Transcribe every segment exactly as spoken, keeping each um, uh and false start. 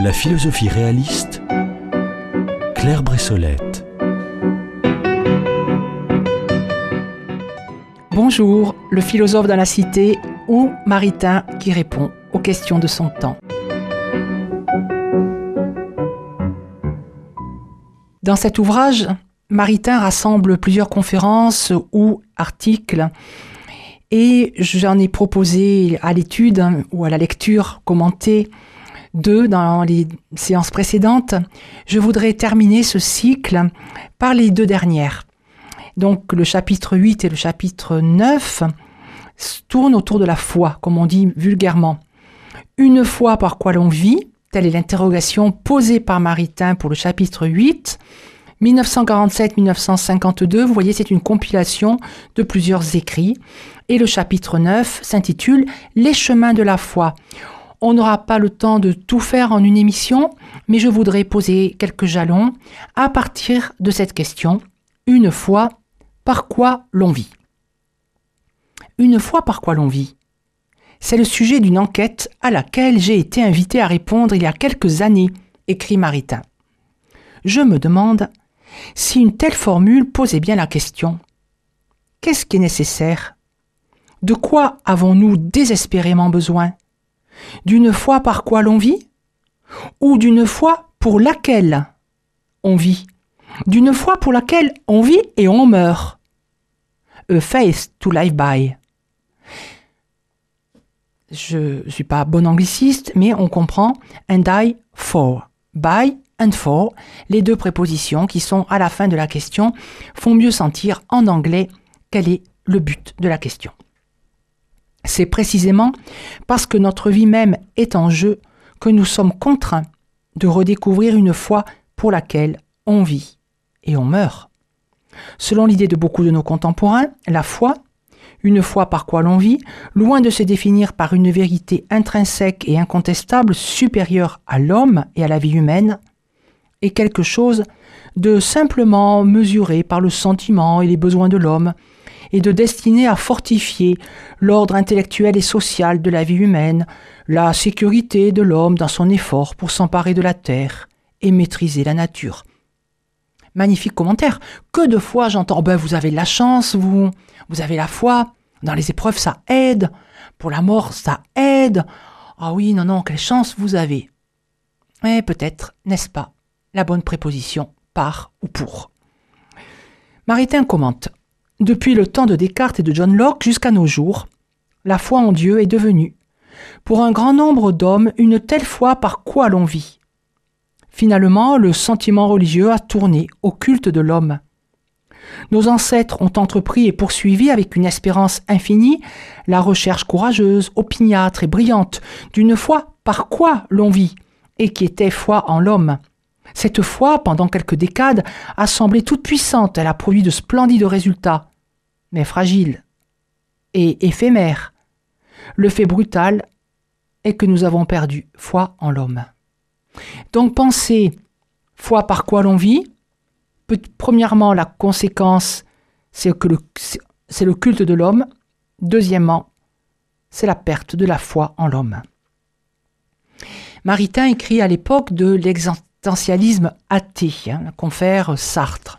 La philosophie réaliste, Claire Bressolette. Bonjour, le philosophe dans la cité ou Maritain qui répond aux questions de son temps. Dans cet ouvrage, Maritain rassemble plusieurs conférences ou articles et j'en ai proposé à l'étude ou à la lecture commentée deux dans les séances précédentes. Je voudrais terminer ce cycle par les deux dernières. Donc le chapitre huit et le chapitre neuf tournent autour de la foi, comme on dit vulgairement. Une foi par quoi l'on vit, telle est l'interrogation posée par Maritain pour le chapitre huit. dix-neuf cent quarante-sept à dix-neuf cent cinquante-deux, vous voyez, c'est une compilation de plusieurs écrits. Et le chapitre neuf s'intitule « Les chemins de la foi ». On n'aura pas le temps de tout faire en une émission, mais je voudrais poser quelques jalons à partir de cette question. Une foi, par quoi l'on vit ? Une foi, par quoi l'on vit ? C'est le sujet d'une enquête à laquelle j'ai été invité à répondre il y a quelques années, écrit Maritain. Je me demande si une telle formule posait bien la question. Qu'est-ce qui est nécessaire ? De quoi avons-nous désespérément besoin ? D'une foi par quoi l'on vit ? Ou d'une foi pour laquelle on vit ? D'une foi pour laquelle on vit et on meurt ? A faith to live by. Je ne suis pas bon angliciste, mais on comprend and die for. By and for, les deux prépositions qui sont à la fin de la question, font mieux sentir en anglais quel est le but de la question. C'est précisément parce que notre vie même est en jeu que nous sommes contraints de redécouvrir une foi pour laquelle on vit et on meurt. Selon l'idée de beaucoup de nos contemporains, la foi, une foi par quoi l'on vit, loin de se définir par une vérité intrinsèque et incontestable supérieure à l'homme et à la vie humaine, est quelque chose de simplement mesuré par le sentiment et les besoins de l'homme, et de destiné à fortifier l'ordre intellectuel et social de la vie humaine, la sécurité de l'homme dans son effort pour s'emparer de la terre et maîtriser la nature. Magnifique commentaire. Que de fois j'entends oh ben vous avez de la chance, vous, vous avez la foi, dans les épreuves ça aide, pour la mort ça aide. Ah oui, non, non, quelle chance vous avez. Mais peut-être, n'est-ce pas, la bonne préposition par ou pour. Maritain commente. Depuis le temps de Descartes et de John Locke jusqu'à nos jours, la foi en Dieu est devenue, pour un grand nombre d'hommes, une telle foi par quoi l'on vit. Finalement, le sentiment religieux a tourné au culte de l'homme. Nos ancêtres ont entrepris et poursuivi avec une espérance infinie la recherche courageuse, opiniâtre et brillante d'une foi par quoi l'on vit, et qui était foi en l'homme. Cette foi, pendant quelques décades, a semblé toute puissante, elle a produit de splendides résultats, mais fragile et éphémère. Le fait brutal est que nous avons perdu foi en l'homme. Donc penser foi par quoi l'on vit, peut, premièrement la conséquence c'est que le, c'est le culte de l'homme, deuxièmement c'est la perte de la foi en l'homme. Maritain écrit à l'époque de l'existentialisme athée, hein, le confère Sartre.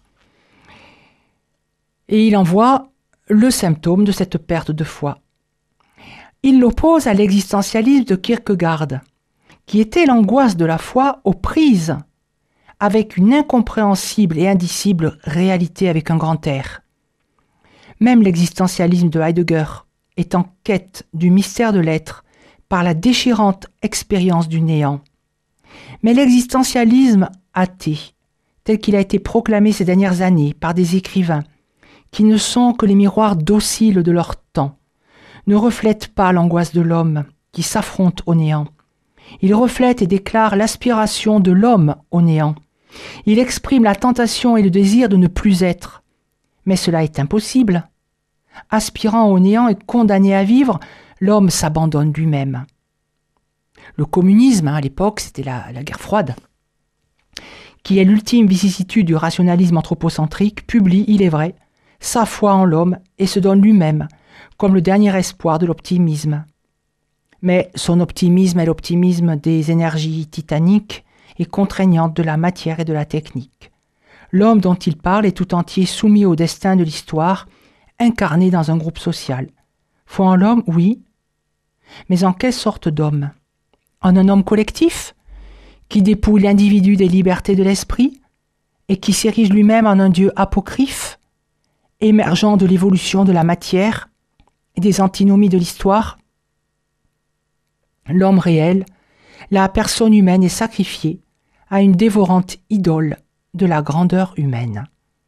Et il en voit le symptôme de cette perte de foi. Il l'oppose à l'existentialisme de Kierkegaard, qui était l'angoisse de la foi aux prises avec une incompréhensible et indicible réalité avec un grand R. Même l'existentialisme de Heidegger est en quête du mystère de l'être par la déchirante expérience du néant. Mais l'existentialisme athée, tel qu'il a été proclamé ces dernières années par des écrivains, qui ne sont que les miroirs dociles de leur temps, ne reflète pas l'angoisse de l'homme qui s'affronte au néant. Il reflète et déclare l'aspiration de l'homme au néant. Il exprime la tentation et le désir de ne plus être. Mais cela est impossible. Aspirant au néant et condamné à vivre, l'homme s'abandonne lui-même. Le communisme, hein, à l'époque, c'était la, la guerre froide, qui est l'ultime vicissitude du rationalisme anthropocentrique, publie, il est vrai, sa foi en l'homme et se donne lui-même comme le dernier espoir de l'optimisme. Mais son optimisme est l'optimisme des énergies titaniques et contraignantes de la matière et de la technique. L'homme dont il parle est tout entier soumis au destin de l'histoire, incarné dans un groupe social. Foi en l'homme, oui, mais en quelle sorte d'homme? En un homme collectif, qui dépouille l'individu des libertés de l'esprit et qui s'érige lui-même en un Dieu apocryphe, émergeant de l'évolution de la matière et des antinomies de l'histoire? L'homme réel, la personne humaine est sacrifiée à une dévorante idole de la grandeur humaine.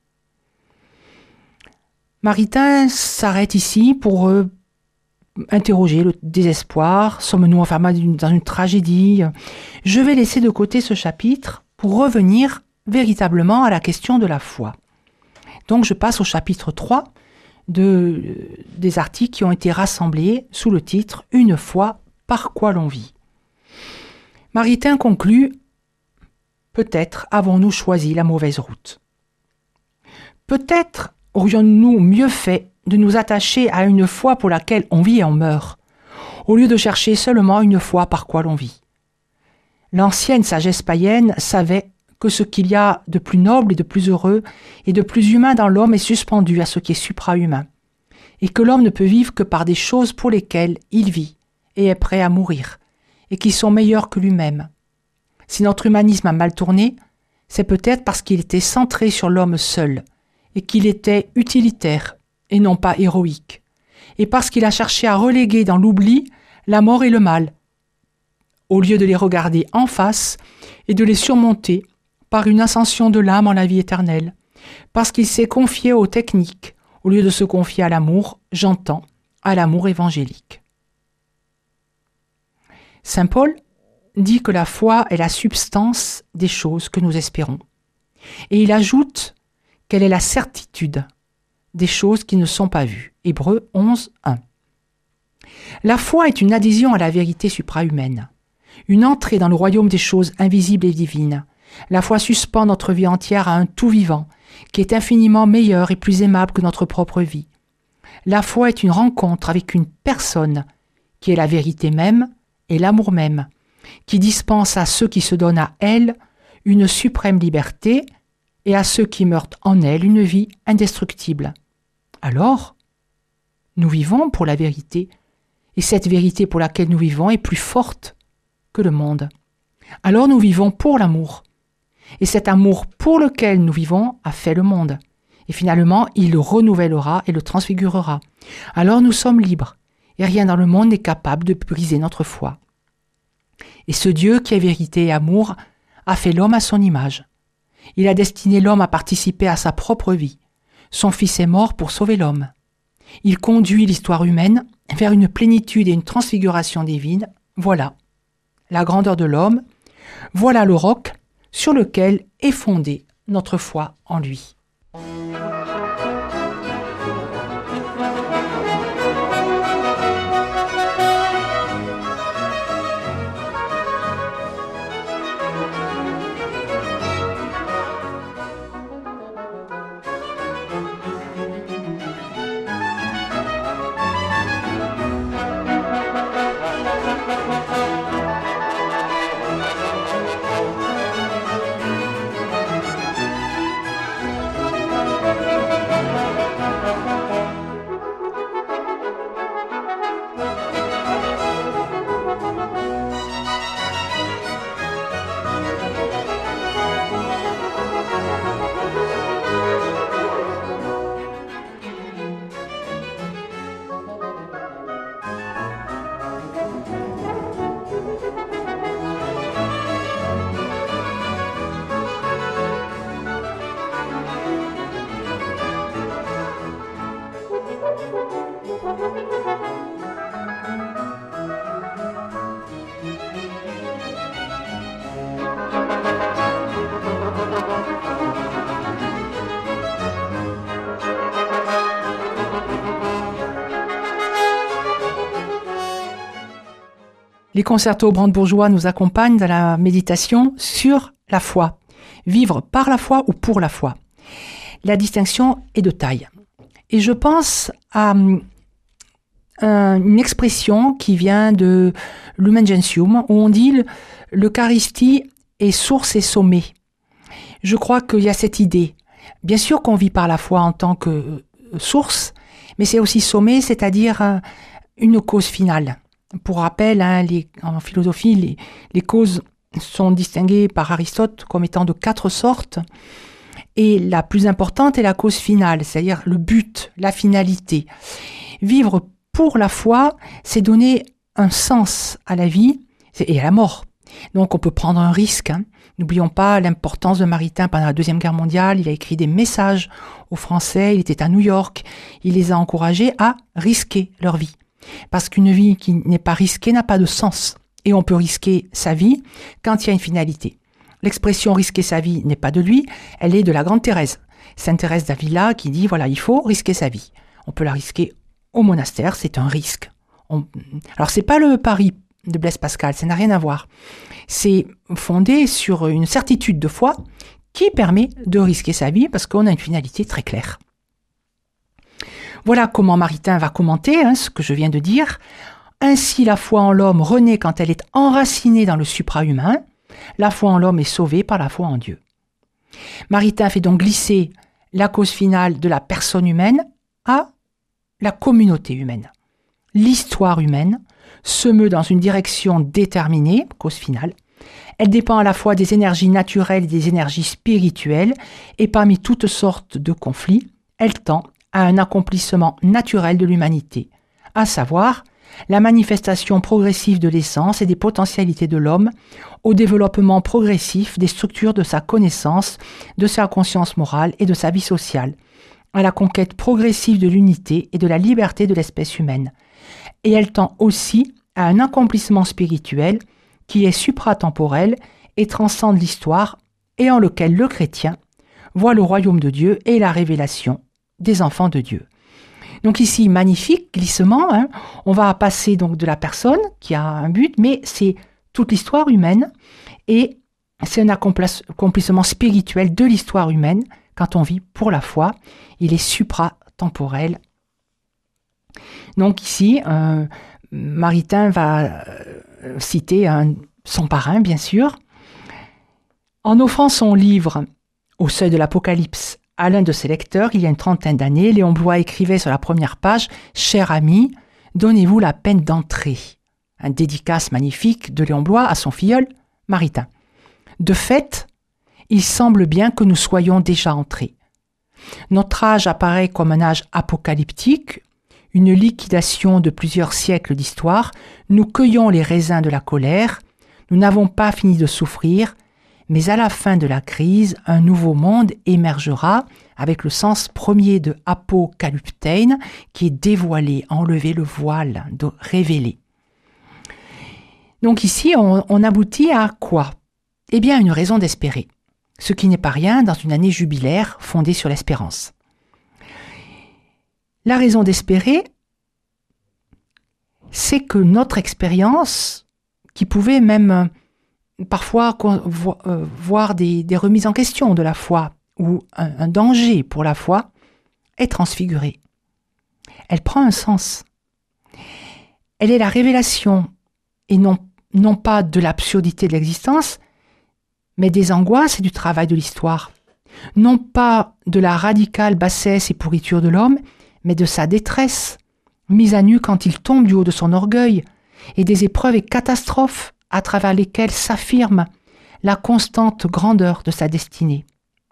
Maritain s'arrête ici pour euh, interroger le désespoir. Sommes-nous enfermés dans une tragédie? Je vais laisser de côté ce chapitre pour revenir véritablement à la question de la foi. Donc je passe au chapitre trois de, des articles qui ont été rassemblés sous le titre « Une foi, par quoi l'on vit ». Maritain conclut « Peut-être avons-nous choisi la mauvaise route. Peut-être aurions-nous mieux fait de nous attacher à une foi pour laquelle on vit et on meurt, au lieu de chercher seulement une foi par quoi l'on vit. L'ancienne sagesse païenne savait que ce qu'il y a de plus noble et de plus heureux et de plus humain dans l'homme est suspendu à ce qui est supra-humain, et que l'homme ne peut vivre que par des choses pour lesquelles il vit et est prêt à mourir, et qui sont meilleures que lui-même. Si notre humanisme a mal tourné, c'est peut-être parce qu'il était centré sur l'homme seul, et qu'il était utilitaire et non pas héroïque, et parce qu'il a cherché à reléguer dans l'oubli la mort et le mal, au lieu de les regarder en face et de les surmonter par une ascension de l'âme en la vie éternelle, parce qu'il s'est confié aux techniques, au lieu de se confier à l'amour, j'entends, à l'amour évangélique. Saint Paul dit que la foi est la substance des choses que nous espérons. Et il ajoute qu'elle est la certitude des choses qui ne sont pas vues. Hébreux onze, un. La foi est une adhésion à la vérité suprahumaine, une entrée dans le royaume des choses invisibles et divines. La foi suspend notre vie entière à un tout vivant, qui est infiniment meilleur et plus aimable que notre propre vie. La foi est une rencontre avec une personne qui est la vérité même et l'amour même, qui dispense à ceux qui se donnent à elle une suprême liberté et à ceux qui meurent en elle une vie indestructible. Alors, nous vivons pour la vérité, et cette vérité pour laquelle nous vivons est plus forte que le monde. Alors nous vivons pour l'amour, et cet amour pour lequel nous vivons a fait le monde, et finalement il le renouvellera et le transfigurera. Alors nous sommes libres, et rien dans le monde n'est capable de briser notre foi. Et ce Dieu qui est vérité et amour a fait l'homme à son image. Il a destiné l'homme à participer à sa propre vie. Son Fils est mort pour sauver l'homme. Il conduit l'histoire humaine vers une plénitude et une transfiguration divine. Voilà la grandeur de l'homme. Voilà le roc sur lequel est fondée notre foi en lui. Les concertos brandebourgeois nous accompagnent dans la méditation sur la foi. Vivre par la foi ou pour la foi. La distinction est de taille. Et je pense à, un, une expression qui vient de Lumen Gentium, où on dit l'Eucharistie est source et sommet. Je crois qu'il y a cette idée. Bien sûr qu'on vit par la foi en tant que source, mais c'est aussi sommet, c'est-à-dire euh, une cause finale. Pour rappel, hein, les, en philosophie, les, les causes sont distinguées par Aristote comme étant de quatre sortes. Et la plus importante est la cause finale, c'est-à-dire le but, la finalité. Vivre pour la foi, c'est donner un sens à la vie et à la mort. Donc on peut prendre un risque. Hein. N'oublions pas l'importance de Maritain pendant la Deuxième Guerre mondiale. Il a écrit des messages aux Français, il était à New York. Il les a encouragés à risquer leur vie. Parce qu'une vie qui n'est pas risquée n'a pas de sens. Et on peut risquer sa vie quand il y a une finalité. L'expression « risquer sa vie » n'est pas de lui, elle est de la grande Thérèse. Sainte Thérèse d'Avila qui dit, voilà, il faut risquer sa vie. On peut la risquer au monastère, c'est un risque. On... Alors, c'est pas le pari de Blaise Pascal, ça n'a rien à voir. C'est fondé sur une certitude de foi qui permet de risquer sa vie parce qu'on a une finalité très claire. Voilà comment Maritain va commenter hein, ce que je viens de dire. Ainsi, la foi en l'homme renaît quand elle est enracinée dans le supra-humain. La foi en l'homme est sauvée par la foi en Dieu. Maritain fait donc glisser la cause finale de la personne humaine à la communauté humaine. L'histoire humaine se meut dans une direction déterminée, cause finale. Elle dépend à la fois des énergies naturelles et des énergies spirituelles, et parmi toutes sortes de conflits, elle tend à un accomplissement naturel de l'humanité, à savoir la manifestation progressive de l'essence et des potentialités de l'homme au développement progressif des structures de sa connaissance, de sa conscience morale et de sa vie sociale, à la conquête progressive de l'unité et de la liberté de l'espèce humaine. Et elle tend aussi à un accomplissement spirituel qui est supratemporel et transcende l'histoire et en lequel le chrétien voit le royaume de Dieu et la révélation des enfants de Dieu. Donc ici, magnifique glissement, hein. On va passer donc de la personne qui a un but, mais c'est toute l'histoire humaine et c'est un accomplissement spirituel de l'histoire humaine quand on vit pour la foi. Il est supratemporel. Donc ici, euh, Maritain va euh, citer un, son parrain, bien sûr. En offrant son livre Au seuil de l'Apocalypse à l'un de ses lecteurs, il y a une trentaine d'années, Léon Bloy écrivait sur la première page « Cher ami, donnez-vous la peine d'entrer ». Un dédicace magnifique de Léon Bloy à son filleul, Maritain. De fait, il semble bien que nous soyons déjà entrés. Notre âge apparaît comme un âge apocalyptique, une liquidation de plusieurs siècles d'histoire. Nous cueillons les raisins de la colère, nous n'avons pas fini de souffrir, mais à la fin de la crise, un nouveau monde émergera avec le sens premier de apocalyptein qui est dévoilé, enlever le voile, de révéler. Donc ici, on, on aboutit à quoi? Eh bien, une raison d'espérer, ce qui n'est pas rien dans une année jubilaire fondée sur l'espérance. La raison d'espérer, c'est que notre expérience, qui pouvait même parfois voir des, des remises en question de la foi ou un, un danger pour la foi, est transfigurée. Elle prend un sens. Elle est la révélation, et non, non pas de l'absurdité de l'existence, mais des angoisses et du travail de l'histoire. Non pas de la radicale bassesse et pourriture de l'homme, mais de sa détresse, mise à nu quand il tombe du haut de son orgueil, et des épreuves et catastrophes à travers lesquelles s'affirme la constante grandeur de sa destinée.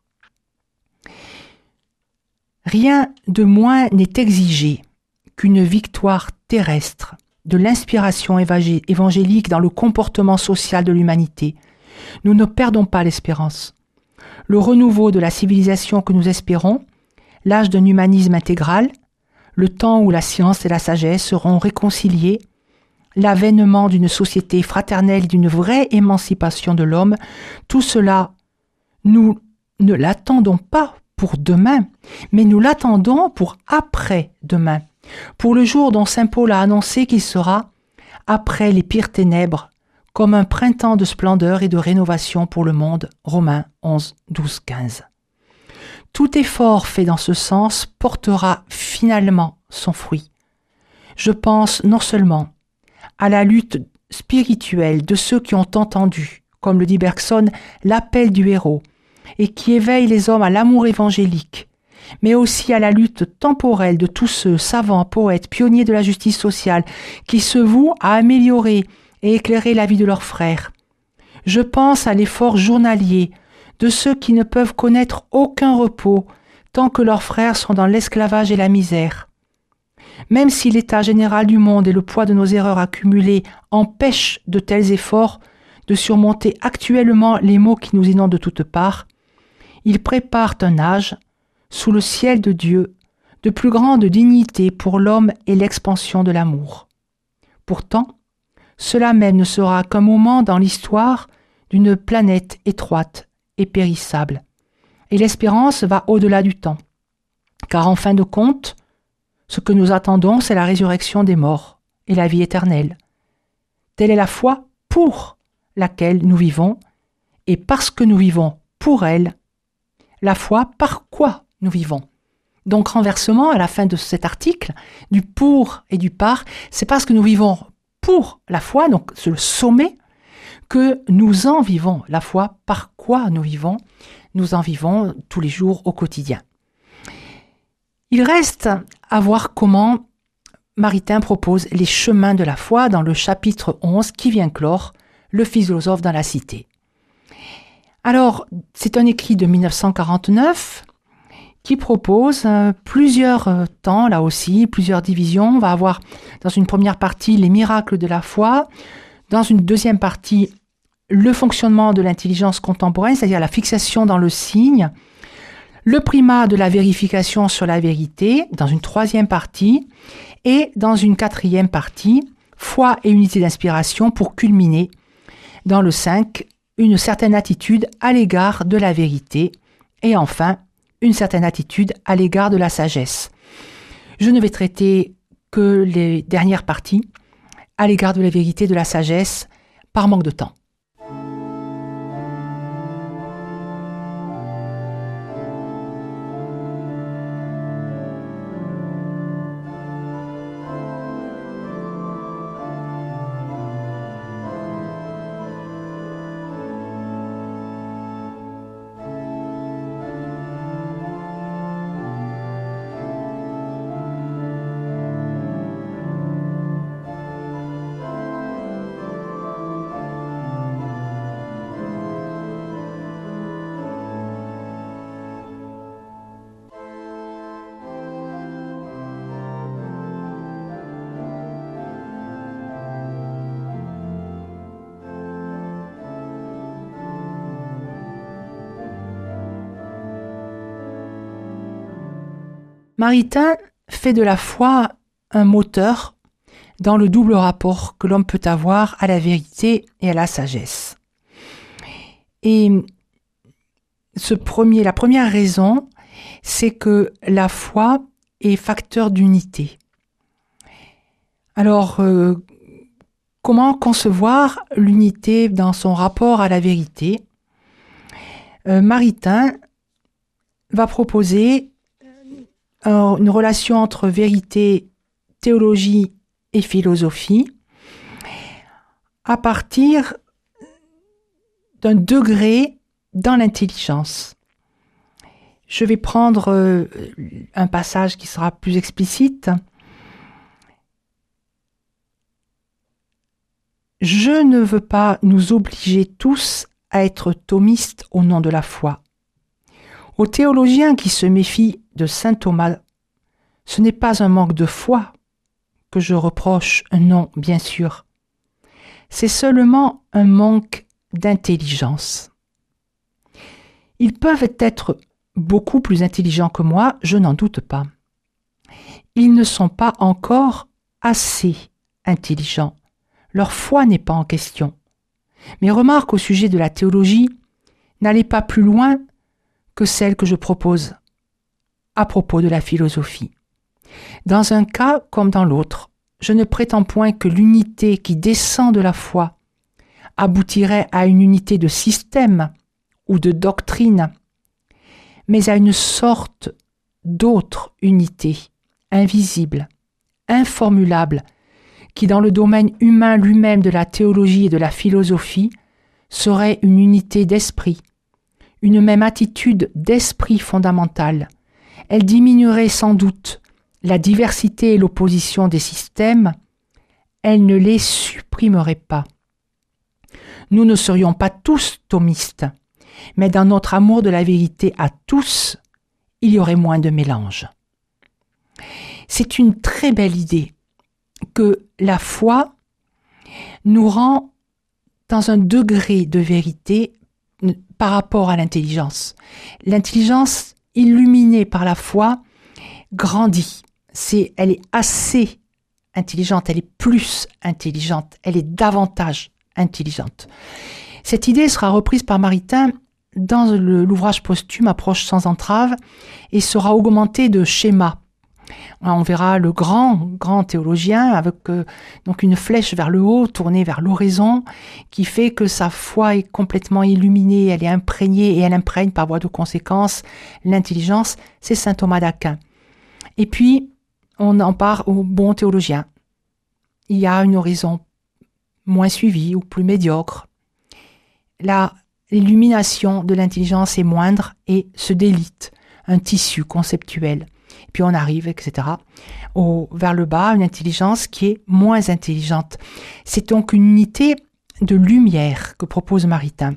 Rien de moins n'est exigé qu'une victoire terrestre de l'inspiration évangélique dans le comportement social de l'humanité. Nous ne perdons pas l'espérance. Le renouveau de la civilisation que nous espérons, l'âge d'un humanisme intégral, le temps où la science et la sagesse seront réconciliées, l'avènement d'une société fraternelle et d'une vraie émancipation de l'homme, tout cela, nous ne l'attendons pas pour demain, mais nous l'attendons pour après-demain, pour le jour dont saint Paul a annoncé qu'il sera après les pires ténèbres, comme un printemps de splendeur et de rénovation pour le monde. Romains onze, douze, quinze. Tout effort fait dans ce sens portera finalement son fruit. Je pense non seulement à la lutte spirituelle de ceux qui ont entendu, comme le dit Bergson, l'appel du héros, et qui éveille les hommes à l'amour évangélique, mais aussi à la lutte temporelle de tous ceux, savants, poètes, pionniers de la justice sociale, qui se vouent à améliorer et éclairer la vie de leurs frères. Je pense à l'effort journalier de ceux qui ne peuvent connaître aucun repos tant que leurs frères sont dans l'esclavage et la misère. Même si l'état général du monde et le poids de nos erreurs accumulées empêchent de tels efforts de surmonter actuellement les maux qui nous inondent de toutes parts, ils préparent un âge, sous le ciel de Dieu, de plus grande dignité pour l'homme et l'expansion de l'amour. Pourtant, cela même ne sera qu'un moment dans l'histoire d'une planète étroite et périssable. Et l'espérance va au-delà du temps. Car en fin de compte, ce que nous attendons, c'est la résurrection des morts et la vie éternelle. Telle est la foi pour laquelle nous vivons, et parce que nous vivons pour elle, la foi par quoi nous vivons. Donc renversement, à la fin de cet article, du pour et du par, c'est parce que nous vivons pour la foi, donc c'est le sommet, que nous en vivons. La foi, par quoi nous vivons, nous en vivons tous les jours au quotidien. Il reste à voir comment Maritain propose les chemins de la foi dans le chapitre onze qui vient clore le philosophe dans la cité. Alors, c'est un écrit de mille neuf cent quarante-neuf qui propose euh, plusieurs euh, temps, là aussi, plusieurs divisions. On va avoir dans une première partie les miracles de la foi, dans une deuxième partie le fonctionnement de l'intelligence contemporaine, c'est-à-dire la fixation dans le signe, le primat de la vérification sur la vérité, dans une troisième partie, et dans une quatrième partie, foi et unité d'inspiration pour culminer dans le cinq, une certaine attitude à l'égard de la vérité, et enfin, une certaine attitude à l'égard de la sagesse. Je ne vais traiter que les dernières parties à l'égard de la vérité et de la sagesse par manque de temps. Maritain fait de la foi un moteur dans le double rapport que l'homme peut avoir à la vérité et à la sagesse. Et ce premier, la première raison, c'est que la foi est facteur d'unité. Alors, euh, comment concevoir l'unité dans son rapport à la vérité ? euh, Maritain va proposer une relation entre vérité, théologie et philosophie à partir d'un degré dans l'intelligence. Je vais prendre un passage qui sera plus explicite. Je ne veux pas nous obliger tous à être thomistes au nom de la foi. Aux théologiens qui se méfient de saint Thomas, ce n'est pas un manque de foi que je reproche, non, bien sûr. C'est seulement un manque d'intelligence. Ils peuvent être beaucoup plus intelligents que moi, je n'en doute pas. Ils ne sont pas encore assez intelligents. Leur foi n'est pas en question. Mes remarques au sujet de la théologie n'allaient pas plus loin que celles que je propose à propos de la philosophie. Dans un cas comme dans l'autre, je ne prétends point que l'unité qui descend de la foi aboutirait à une unité de système ou de doctrine, mais à une sorte d'autre unité, invisible, informulable qui, dans le domaine humain lui-même de la théologie et de la philosophie, serait une unité d'esprit, une même attitude d'esprit fondamentale. Elle diminuerait sans doute la diversité et l'opposition des systèmes, elle ne les supprimerait pas. Nous ne serions pas tous thomistes, mais dans notre amour de la vérité à tous, il y aurait moins de mélange. C'est une très belle idée que la foi nous rend dans un degré de vérité par rapport à l'intelligence. L'intelligence illuminée par la foi grandit. C'est, elle est assez intelligente, elle est plus intelligente, elle est davantage intelligente. Cette idée sera reprise par Maritain dans le, l'ouvrage posthume Approche sans entrave et sera augmentée de schémas. On verra le grand, grand théologien avec euh, donc une flèche vers le haut, tournée vers l'horizon, qui fait que sa foi est complètement illuminée, elle est imprégnée et elle imprègne par voie de conséquence l'intelligence. C'est saint Thomas d'Aquin. Et puis, on en part au bon théologien. Il y a un horizon moins suivi ou plus médiocre. Là, l'illumination de l'intelligence est moindre et se délite, un tissu conceptuel. Puis on arrive, et cetera, au, vers le bas, une intelligence qui est moins intelligente. C'est donc une unité de lumière que propose Maritain.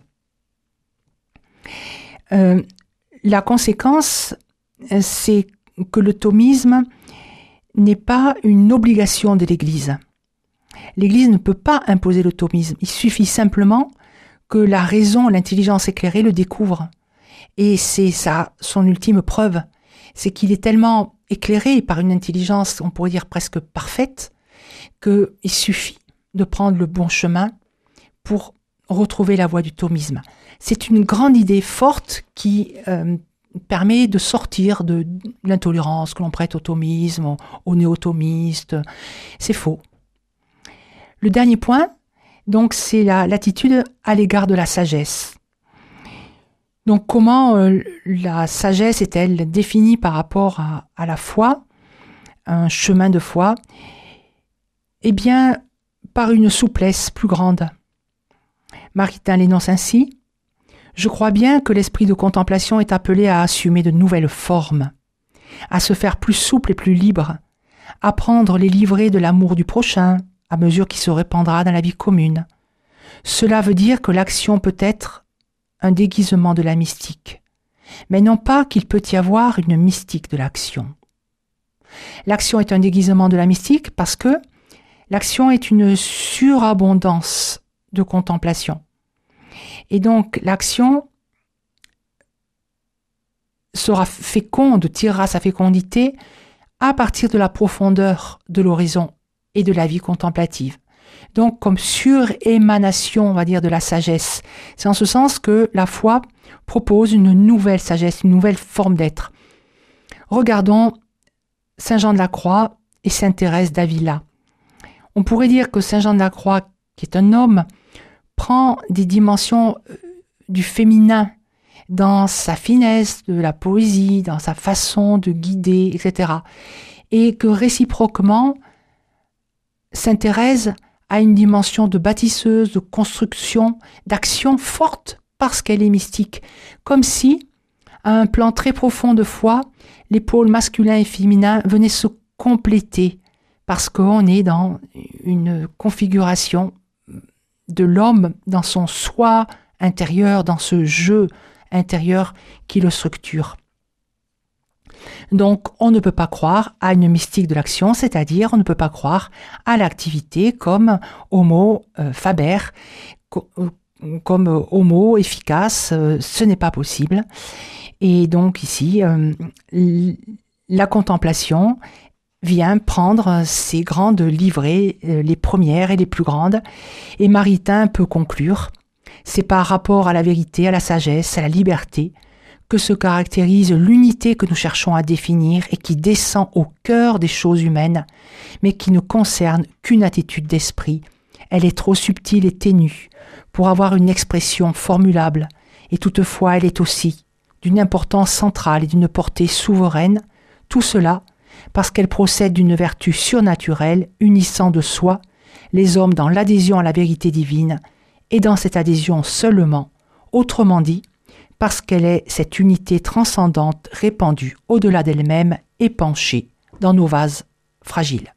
Euh, la conséquence, c'est que le thomisme n'est pas une obligation de l'Église. L'Église ne peut pas imposer le thomisme. Il suffit simplement que la raison, l'intelligence éclairée le découvre. Et c'est ça, son ultime preuve. C'est qu'il est tellement éclairé par une intelligence, on pourrait dire presque parfaite, qu'il suffit de prendre le bon chemin pour retrouver la voie du thomisme. C'est une grande idée forte qui euh, permet de sortir de l'intolérance que l'on prête au thomisme, aux, aux néo-thomistes. C'est faux. Le dernier point, donc, c'est la, l'attitude à l'égard de la sagesse. Donc, comment euh, la sagesse est-elle définie par rapport à, à la foi, un chemin de foi? Eh bien, par une souplesse plus grande. Maritain l'énonce ainsi: « Je crois bien que l'esprit de contemplation est appelé à assumer de nouvelles formes, à se faire plus souple et plus libre, à prendre les livrées de l'amour du prochain à mesure qu'il se répandra dans la vie commune. Cela veut dire que l'action peut être un déguisement de la mystique, mais non pas qu'il peut y avoir une mystique de l'action. L'action est un déguisement de la mystique parce que l'action est une surabondance de contemplation. Et donc l'action sera féconde, tirera sa fécondité à partir de la profondeur de l'horizon et de la vie contemplative. Donc comme surémanation, on va dire, de la sagesse. C'est en ce sens que la foi propose une nouvelle sagesse, une nouvelle forme d'être. Regardons Saint Jean de la Croix et Sainte Thérèse d'Avila. On pourrait dire que Saint Jean de la Croix, qui est un homme, prend des dimensions du féminin dans sa finesse de la poésie, dans sa façon de guider, et cetera. Et que réciproquement, Sainte Thérèse a une dimension de bâtisseuse, de construction, d'action forte parce qu'elle est mystique. Comme si, à un plan très profond de foi, les pôles masculin et féminin venaient se compléter parce qu'on est dans une configuration de l'homme dans son soi intérieur, dans ce jeu intérieur qui le structure. Donc, on ne peut pas croire à une mystique de l'action, c'est-à-dire on ne peut pas croire à l'activité comme homo euh, faber, co- euh, comme euh, homo efficace, euh, ce n'est pas possible. Et donc ici, euh, la contemplation vient prendre ces grandes livrées, euh, les premières et les plus grandes, et Maritain peut conclure: c'est par rapport à la vérité, à la sagesse, à la liberté, que se caractérise l'unité que nous cherchons à définir et qui descend au cœur des choses humaines, mais qui ne concerne qu'une attitude d'esprit. Elle est trop subtile et ténue pour avoir une expression formulable, et toutefois elle est aussi d'une importance centrale et d'une portée souveraine, tout cela parce qu'elle procède d'une vertu surnaturelle unissant de soi les hommes dans l'adhésion à la vérité divine et dans cette adhésion seulement, autrement dit, parce qu'elle est cette unité transcendante répandue au-delà d'elle-même et penchée dans nos vases fragiles.